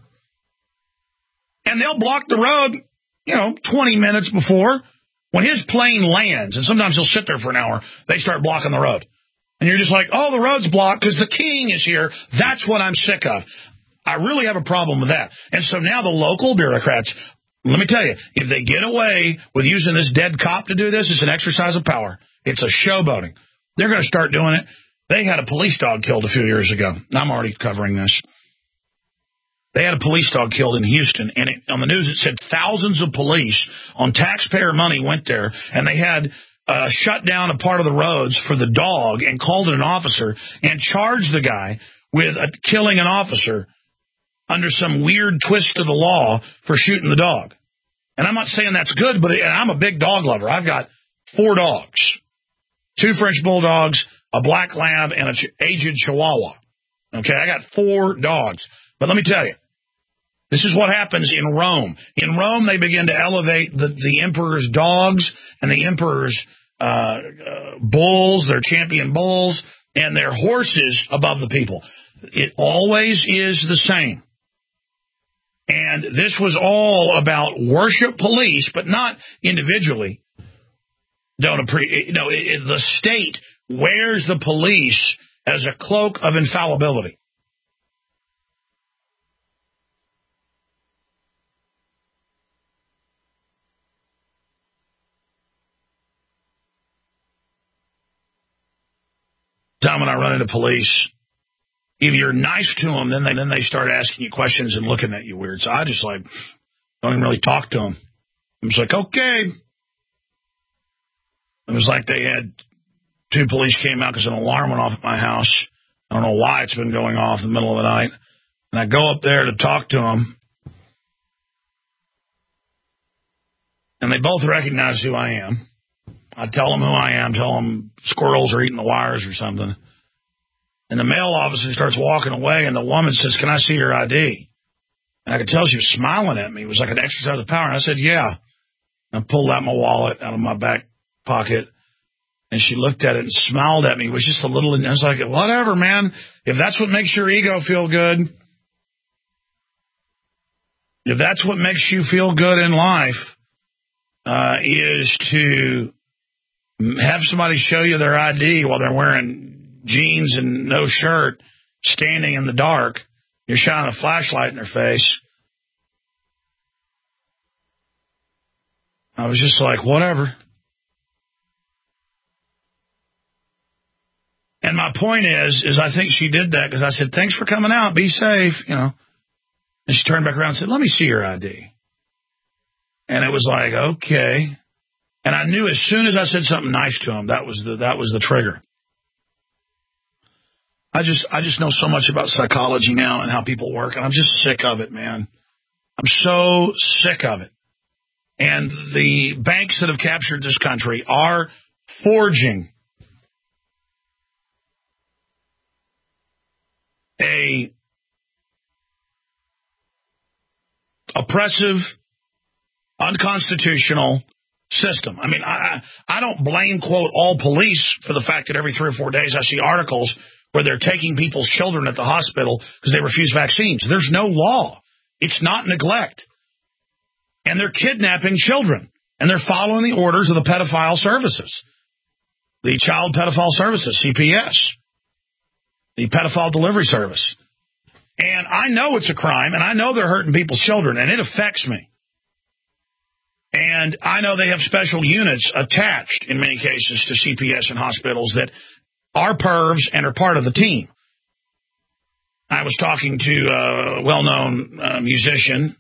And they'll block the road, you know, twenty minutes before. When his plane lands, and sometimes he'll sit there for an hour, they start blocking the road. And you're just like, oh, the road's blocked because the king is here. That's what I'm sick of. I really have a problem with that. And so now the local bureaucrats, let me tell you, if they get away with using this dead cop to do this, it's an exercise of power. It's a showboating. They're going to start doing it. They had a police dog killed a few years ago. I'm already covering this. They had a police dog killed in Houston, and it, on the news it said thousands of police on taxpayer money went there, and they had uh, shut down a part of the roads for the dog and called it an officer and charged the guy with uh, killing an officer under some weird twist of the law for shooting the dog. And I'm not saying that's good, but it, and I'm a big dog lover. I've got four dogs, two French bulldogs, a black lab, and an ch- aged chihuahua. Okay, I got four dogs. But let me tell you, this is what happens in Rome. In Rome, they begin to elevate the, the emperor's dogs and the emperor's uh, uh, bulls, their champion bulls, and their horses above the people. It always is the same. And this was all about worship police, but not individually. Don't appreciate, you know, the state wears the police as a cloak of infallibility. Time when I run into police, if you're nice to them, then they then they start asking you questions and looking at you weird. So I just like don't even really talk to them. I'm just like, okay. It was like they had two police came out because an alarm went off at my house. I don't know why it's been going off in the middle of the night. And I go up there to talk to them, and they both recognize who I am. I tell them who I am, tell them squirrels are eating the wires or something. And the male officer starts walking away, and the woman says, can I see your I D? And I could tell she was smiling at me. It was like an exercise of power. And I said, yeah. And I pulled out my wallet out of my back pocket, and she looked at it and smiled at me. It was just a little, and I was like, whatever, man. If that's what makes your ego feel good, if that's what makes you feel good in life, uh, is to have somebody show you their I D while they're wearing jeans and no shirt, standing in the dark, you're shining a flashlight in their face. I was just like, whatever. And my point is, is I think she did that because I said, thanks for coming out. Be safe, you know. And she turned back around and said, let me see your I D. And it was like, okay. And I knew as soon as I said something nice to him, that was the that was the trigger. I just I just know so much about psychology now and how people work, and I'm just sick of it, man. I'm so sick of it. And the banks that have captured this country are forging a oppressive, unconstitutional system. I mean, I I don't blame, quote, all police for the fact that every three or four days I see articles where they're taking people's children at the hospital because they refuse vaccines. There's no law. It's not neglect. And they're kidnapping children. And they're following the orders of the pedophile services. The Child Pedophile Services, C P S. The Pedophile Delivery Service. And I know it's a crime, and I know they're hurting people's children, and it affects me. And I know they have special units attached, in many cases, to C P S and hospitals that are pervs and are part of the team. I was talking to a well-known uh, musician,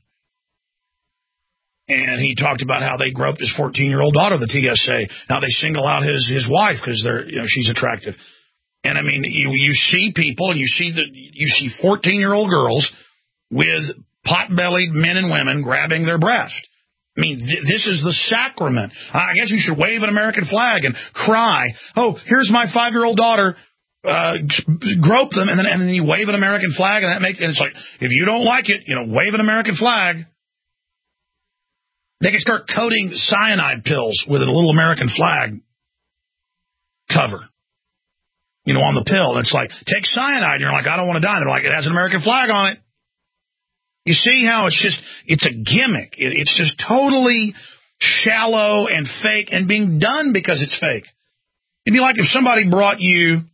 and he talked about how they groped his fourteen-year-old daughter, the T S A. Now they single out his his wife because they're you know she's attractive. And I mean, you you see people, and you see the you see fourteen-year-old girls with pot-bellied men and women grabbing their breast. I mean, th this is the sacrament. I guess you should wave an American flag and cry, oh, here's my five-year-old daughter, uh, grope them, and then and then you wave an American flag, and that make and it's like, if you don't like it, you know, wave an American flag. They can start coating cyanide pills with a little American flag cover, you know, on the pill. And it's like, take cyanide, and you're like, I don't want to die. And they're like, it has an American flag on it. You see how it's just, it's a gimmick. It, it's just totally shallow and fake and being done because it's fake. It'd be like if somebody brought you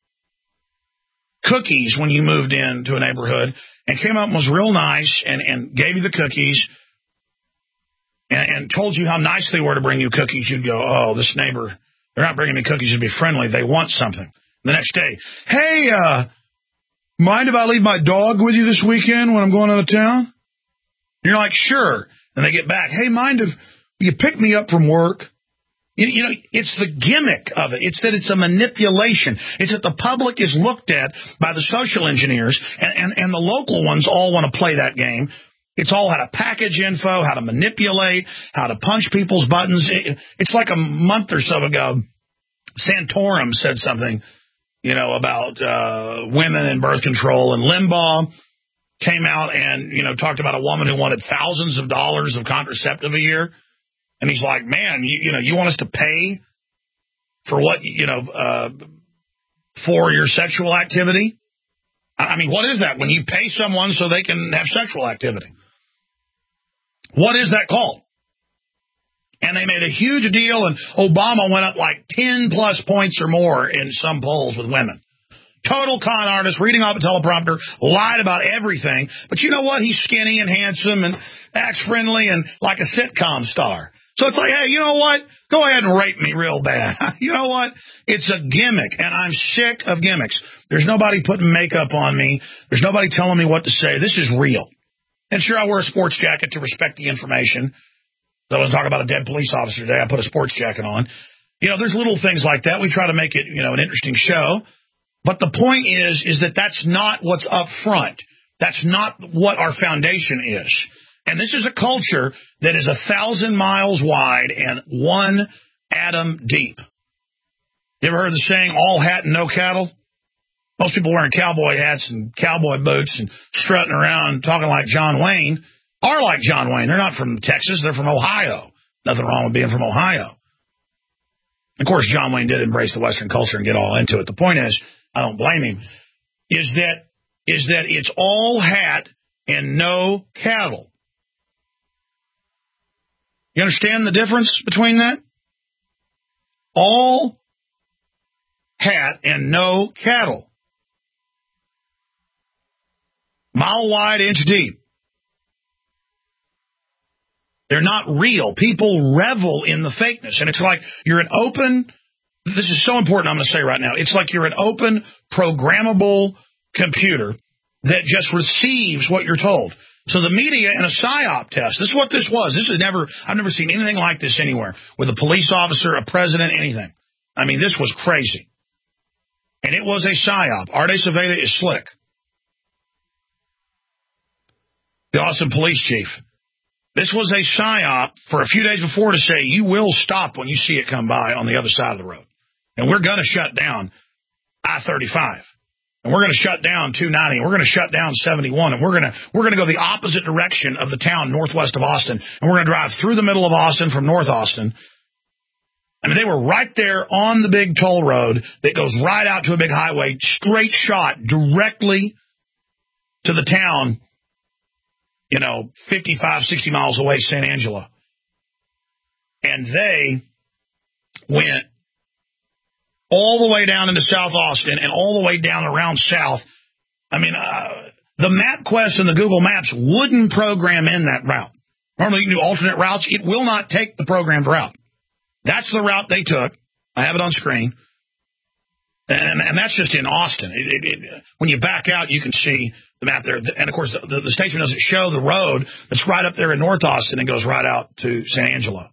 cookies when you moved into a neighborhood and came up and was real nice and, and gave you the cookies and, and told you how nice they were to bring you cookies. You'd go, oh, this neighbor, they're not bringing me cookies to be friendly. They want something. The next day, hey, uh, mind if I leave my dog with you this weekend when I'm going out of town? And you're like, sure. And they get back. Hey, mind if you pick me up from work? You, you know, it's the gimmick of it. It's that it's a manipulation. It's that the public is looked at by the social engineers, and, and, and the local ones all want to play that game. It's all how to package info, how to manipulate, how to punch people's buttons. It, it's like a month or so ago, Santorum said something, you know, about uh, women and birth control, and Limbaugh came out and, you know, talked about a woman who wanted thousands of dollars of contraceptive a year. And he's like, man, you, you know, you want us to pay for what, you know, uh, for your sexual activity? I mean, what is that? When you pay someone so they can have sexual activity? What is that called? And they made a huge deal, and Obama went up like ten plus points or more in some polls with women. Total con artist, reading off a teleprompter, lied about everything. But you know what? He's skinny and handsome and acts friendly and like a sitcom star. So it's like, hey, you know what? Go ahead and rape me real bad. You know what? It's a gimmick, and I'm sick of gimmicks. There's nobody putting makeup on me. There's nobody telling me what to say. This is real. And sure, I wear a sports jacket to respect the information. So I was talking about a dead police officer today. I put a sports jacket on. You know, there's little things like that. We try to make it, you know, an interesting show. But the point is, is that that's not what's up front. That's not what our foundation is. And this is a culture that is a thousand miles wide and one atom deep. You ever heard the saying, all hat and no cattle? Most people wearing cowboy hats and cowboy boots and strutting around talking like John Wayne are like John Wayne. They're not from Texas. They're from Ohio. Nothing wrong with being from Ohio. Of course, John Wayne did embrace the Western culture and get all into it. The point is, I don't blame him, is that is that it's all hat and no cattle. You understand the difference between that? All hat and no cattle. Mile wide, inch deep. They're not real. People revel in the fakeness. And it's like you're an open, this is so important I'm going to say right now. It's like you're an open, programmable computer that just receives what you're told. So the media in a PSYOP test, this is what this was. This is never, I've never seen anything like this anywhere with a police officer, a president, anything. I mean, this was crazy. And it was a PSYOP. Arte Saveda is slick. The Austin police chief. This was a PSYOP for a few days before to say, you will stop when you see it come by on the other side of the road. And we're going to shut down I thirty-five. And we're going to shut down two ninety, and we're going to shut down seventy-one, and we're going to we're going to go the opposite direction of the town northwest of Austin, and we're going to drive through the middle of Austin from North Austin. I mean, they were right there on the big toll road that goes right out to a big highway, straight shot directly to the town, you know, fifty-five, sixty miles away, San Angelo. And they went all the way down into South Austin and all the way down around South. I mean, uh, the MapQuest and the Google Maps wouldn't program in that route. Normally you can do alternate routes. It will not take the programmed route. That's the route they took. I have it on screen. And, and that's just in Austin. It, it, it, when you back out, you can see the map there. And, of course, the, the, the station doesn't show the road that's right up there in North Austin and goes right out to San Angelo.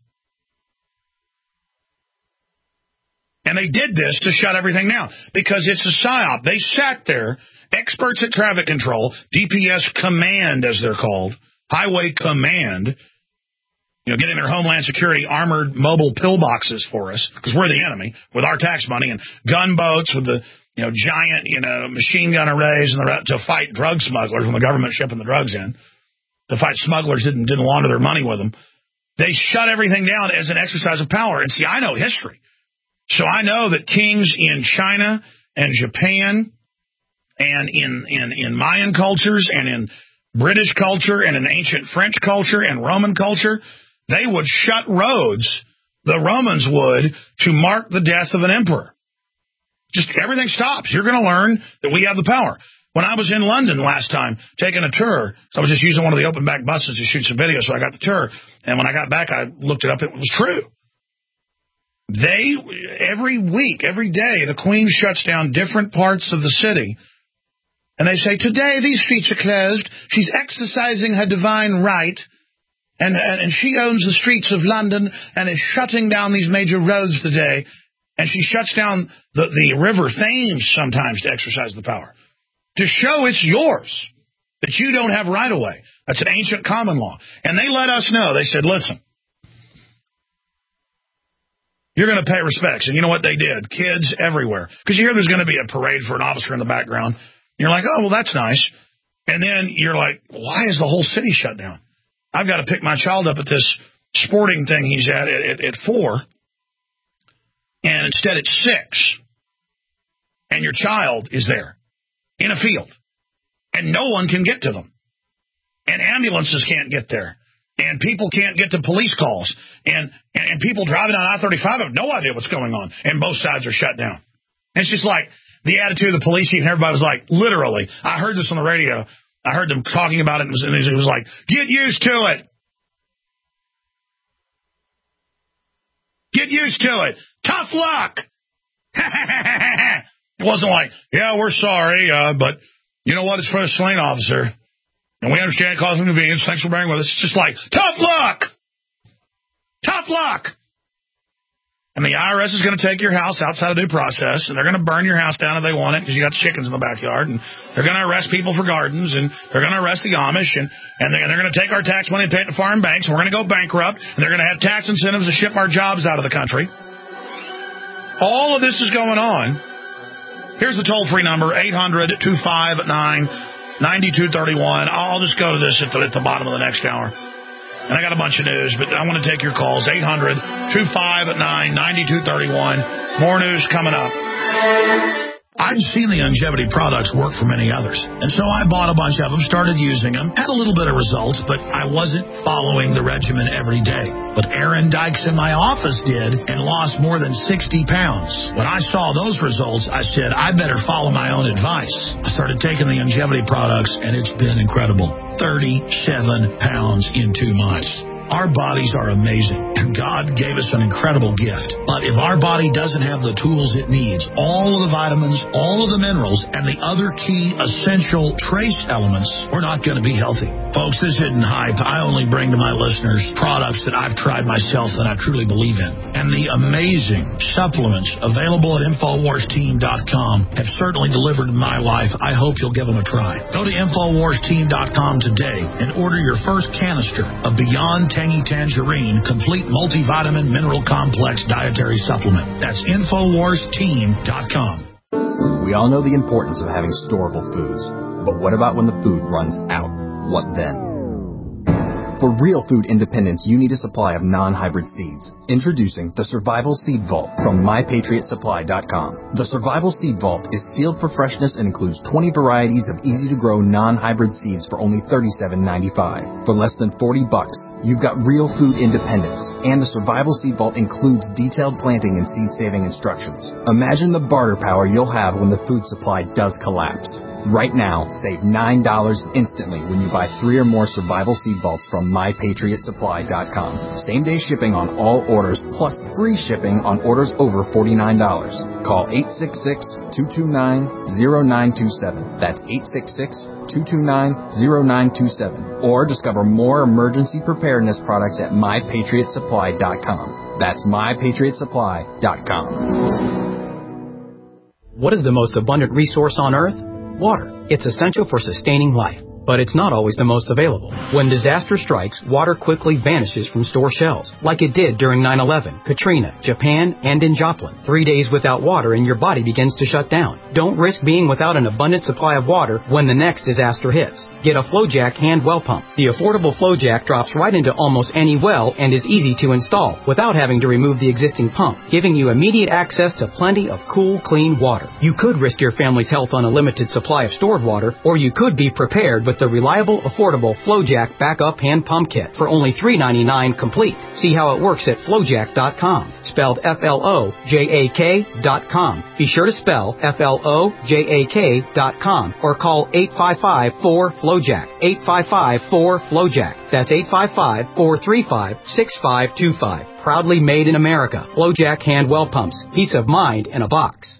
And they did this to shut everything down because it's a PSYOP. They sat there, experts at traffic control, D P S command, as they're called, highway command, you know, getting their Homeland Security armored mobile pillboxes for us because we're the enemy with our tax money, and gunboats with the, you know, giant, you know, machine gun arrays and the, to fight drug smugglers when the government shipping the drugs in, to fight smugglers didn't didn't launder their money with them. They shut everything down as an exercise of power. And see, I know history. So I know that kings in China and Japan and in, in, in Mayan cultures and in British culture and in ancient French culture and Roman culture, they would shut roads, the Romans would, to mark the death of an emperor. Just everything stops. You're going to learn that we have the power. When I was in London last time taking a tour, so I was just using one of the open back buses to shoot some video, so I got the tour. And when I got back, I looked it up. It was true. They, every week, every day, the Queen shuts down different parts of the city. And they say, today these streets are closed. She's exercising her divine right. And, and, and she owns the streets of London and is shutting down these major roads today. And she shuts down the, the river Thames sometimes to exercise the power. To show it's yours. That you don't have right of way. That's an ancient common law. And they let us know. They said, listen. You're going to pay respects. And you know what they did? Kids everywhere. Because you hear there's going to be a parade for an officer in the background. You're like, oh, well, that's nice. And then you're like, why is the whole city shut down? I've got to pick my child up at this sporting thing he's at at, at, at four. And instead it's six. And your child is there in a field. And no one can get to them. And ambulances can't get there. and people can't get to police calls, and, and people driving on I thirty-five have no idea what's going on, and both sides are shut down. And it's just like the attitude of the police chief, and everybody was like, literally, I heard this on the radio. I heard them talking about it, and it was, and it was like, get used to it. Get used to it. Tough luck. It wasn't like, yeah, we're sorry, uh, but you know what? It's for a slain officer. And we understand it caused inconvenience. Thanks for bearing with us. It's just like, tough luck. Tough luck. And the I R S is going to take your house outside of due process, and they're going to burn your house down if they want it because you got chickens in the backyard, and they're going to arrest people for gardens, and they're going to arrest the Amish, and, and they're, they're going to take our tax money and pay it to foreign banks, and we're going to go bankrupt, and they're going to have tax incentives to ship our jobs out of the country. All of this is going on. Here's the toll-free number, eight hundred, two five nine, nine two three one. I'll just go to this at the, at the bottom of the next hour. And I got a bunch of news, but I want to take your calls, eight hundred, two five nine, nine two three one. More news coming up. I'd seen the longevity products work for many others, and so I bought a bunch of them, started using them, had a little bit of results, but I wasn't following the regimen every day. But Aaron Dykes in my office did and lost more than sixty pounds. When I saw those results, I said, I better follow my own advice. I started taking the longevity products, and it's been incredible. thirty-seven pounds in two months. Our bodies are amazing, and God gave us an incredible gift. But if our body doesn't have the tools it needs, all of the vitamins, all of the minerals, and the other key essential trace elements, we're not going to be healthy. Folks, this isn't hype. I only bring to my listeners products that I've tried myself that I truly believe in. And the amazing supplements available at Infowars Team dot com have certainly delivered in my life. I hope you'll give them a try. Go to Infowars Team dot com today and order your first canister of Beyond Tangy Tangerine Complete Multivitamin Mineral Complex Dietary Supplement. That's Infowars Team dot com. We all know the importance of having storable foods, but what about when the food runs out? What then? For real food independence, you need a supply of non-hybrid seeds. Introducing the Survival Seed Vault from My Patriot Supply dot com. The Survival Seed Vault is sealed for freshness and includes twenty varieties of easy-to-grow non-hybrid seeds for only thirty-seven ninety-five. For less than forty bucks, you've got real food independence. And the Survival Seed Vault includes detailed planting and seed-saving instructions. Imagine the barter power you'll have when the food supply does collapse. Right now, save nine dollars instantly when you buy three or more Survival Seed Vaults from My Patriot Supply dot com. Same-day shipping on all orders, plus free shipping on orders over forty-nine dollars. Call eight six six, two two nine, zero nine two seven. That's eight six six, two two nine, zero nine two seven. Or discover more emergency preparedness products at My Patriot Supply dot com. That's My Patriot Supply dot com. What is the most abundant resource on Earth? Water. It's essential for sustaining life, but it's not always the most available. When disaster strikes, water quickly vanishes from store shelves, like it did during nine eleven, Katrina, Japan, and in Joplin. Three days without water and your body begins to shut down. Don't risk being without an abundant supply of water when the next disaster hits. Get a FlowJack hand well pump. The affordable FlowJack drops right into almost any well and is easy to install without having to remove the existing pump, giving you immediate access to plenty of cool, clean water. You could risk your family's health on a limited supply of stored water, or you could be prepared with the reliable, affordable FlowJack Backup Hand Pump Kit for only three ninety-nine complete. See how it works at FlowJack dot com, spelled F L O J A K dot com. Be sure to spell F L O J A K dot com or call eight five five, four, FlowJack, eight five five, four, FlowJack. That's eight five five, four three five, six five two five. Proudly made in America. FlowJack Hand Well Pumps. Peace of mind in a box.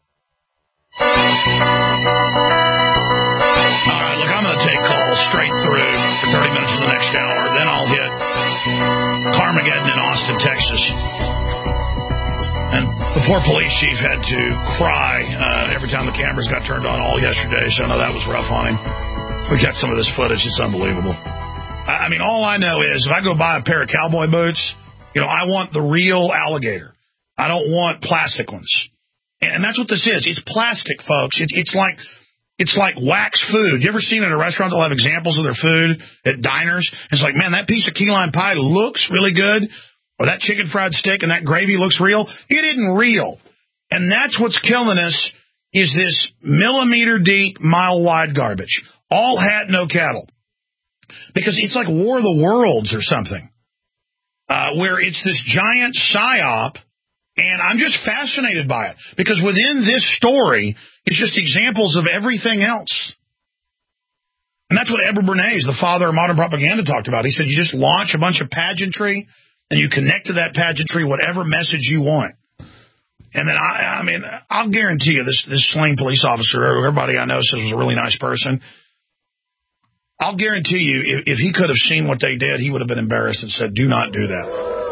Straight through for thirty minutes in the next hour. Then I'll hit Carmageddon in Austin, Texas. And the poor police chief had to cry uh, every time the cameras got turned on all yesterday, so I know that was rough on him. We got some of this footage. It's unbelievable. I, I mean, all I know is if I go buy a pair of cowboy boots, you know, I want the real alligator. I don't want plastic ones. And that's what this is. It's plastic, folks. It, it's like... It's like wax food. You ever seen at a restaurant they'll have examples of their food at diners? It's like, man, that piece of key lime pie looks really good, or that chicken fried steak and that gravy looks real. It isn't real. And that's what's killing us is this millimeter deep, mile wide garbage. All hat, no cattle. Because it's like War of the Worlds or something, uh, where it's this giant psyop, and I'm just fascinated by it. Because within this story is just examples of everything else. And that's what Edward Bernays, the father of modern propaganda, talked about. He said you just launch a bunch of pageantry, and you connect to that pageantry whatever message you want. And then, I, I mean, I'll guarantee you, this, this slain police officer, who everybody I know says was a really nice person, I'll guarantee you, if, if he could have seen what they did, he would have been embarrassed and said, do not do that.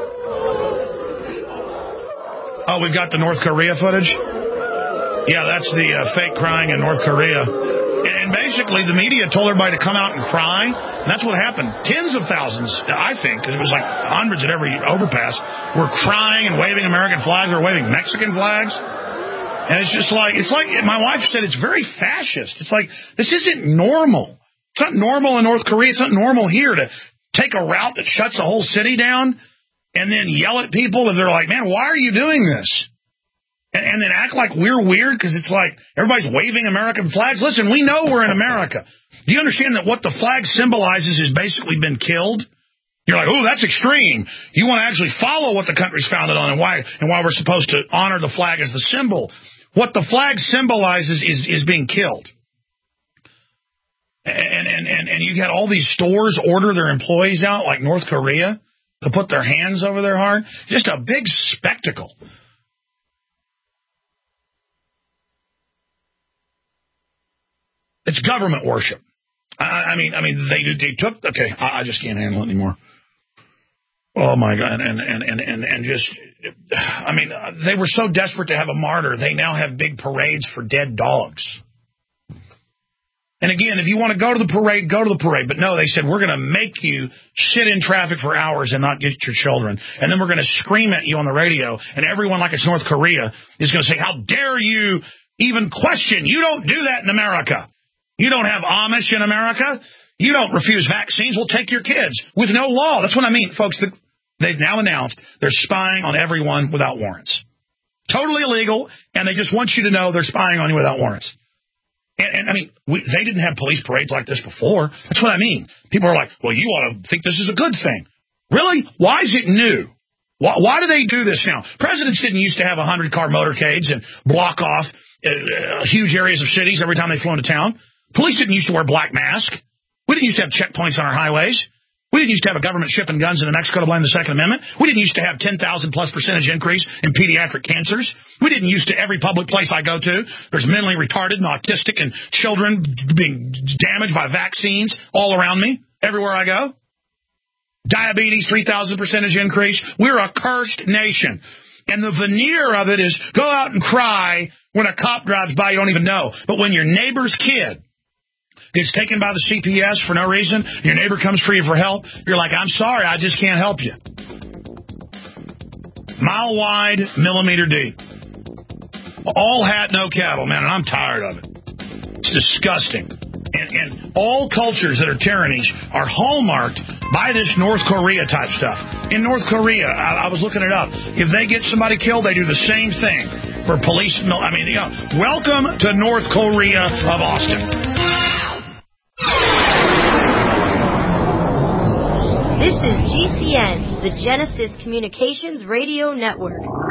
Oh, we've got the North Korea footage? Yeah, that's the uh, fake crying in North Korea. And basically, the media told everybody to come out and cry. And that's what happened. Tens of thousands, I think, because it was like hundreds at every overpass, were crying and waving American flags or waving Mexican flags. And it's just like, it's like, my wife said, it's very fascist. It's like, this isn't normal. It's not normal in North Korea. It's not normal here to take a route that shuts a whole city down and then yell at people if they're like, man, why are you doing this? And, and then act like we're weird because it's like everybody's waving American flags. Listen, we know we're in America. Do you understand that what the flag symbolizes has basically been killed? You're like, oh, that's extreme. You want to actually follow what the country's founded on and why and why we're supposed to honor the flag as the symbol. What the flag symbolizes is, is being killed. And, and, and, and you got all these stores order their employees out, like North Korea, to put their hands over their heart. Just a big spectacle. It's government worship. I, I mean, I mean, they they took. Okay, I, I just can't handle it anymore. Oh my God, and and and and and just, I mean, they were so desperate to have a martyr. They now have big parades for dead dogs. And again, if you want to go to the parade, go to the parade. But no, they said, we're going to make you sit in traffic for hours and not get your children. And then we're going to scream at you on the radio. And everyone, like it's North Korea, is going to say, how dare you even question? You don't do that in America. You don't have Amish in America. You don't refuse vaccines. We'll take your kids with no law. That's what I mean, folks. The, they've now announced they're spying on everyone without warrants. Totally illegal. And they just want you to know they're spying on you without warrants. And, and I mean, we, they didn't have police parades like this before. That's what I mean. People are like, well, you ought to think this is a good thing. Really? Why is it new? Why, why do they do this now? Presidents didn't used to have one hundred car motorcades and block off uh, uh, huge areas of cities every time they flew into town. Police didn't used to wear black masks. We didn't used to have checkpoints on our highways. We didn't used to have a government shipping guns into Mexico to blame the Second Amendment. We didn't used to have ten thousand plus percentage increase in pediatric cancers. We didn't used to, every public place I go to, there's mentally retarded and autistic and children being damaged by vaccines all around me, everywhere I go. Diabetes, three thousand percentage increase. We're a cursed nation. And the veneer of it is go out and cry when a cop drives by you don't even know. But when your neighbor's kid gets taken by the C P S for no reason, your neighbor comes for you for help, you're like, I'm sorry, I just can't help you. Mile wide, millimeter deep. All hat, no cattle, man, and I'm tired of it. It's disgusting. And, and all cultures that are tyrannies are hallmarked by this North Korea type stuff. In North Korea, I, I was looking it up. If they get somebody killed, they do the same thing for police. I mean, you know, welcome to North Korea of Austin. This is G C N, the Genesis Communications Radio Network.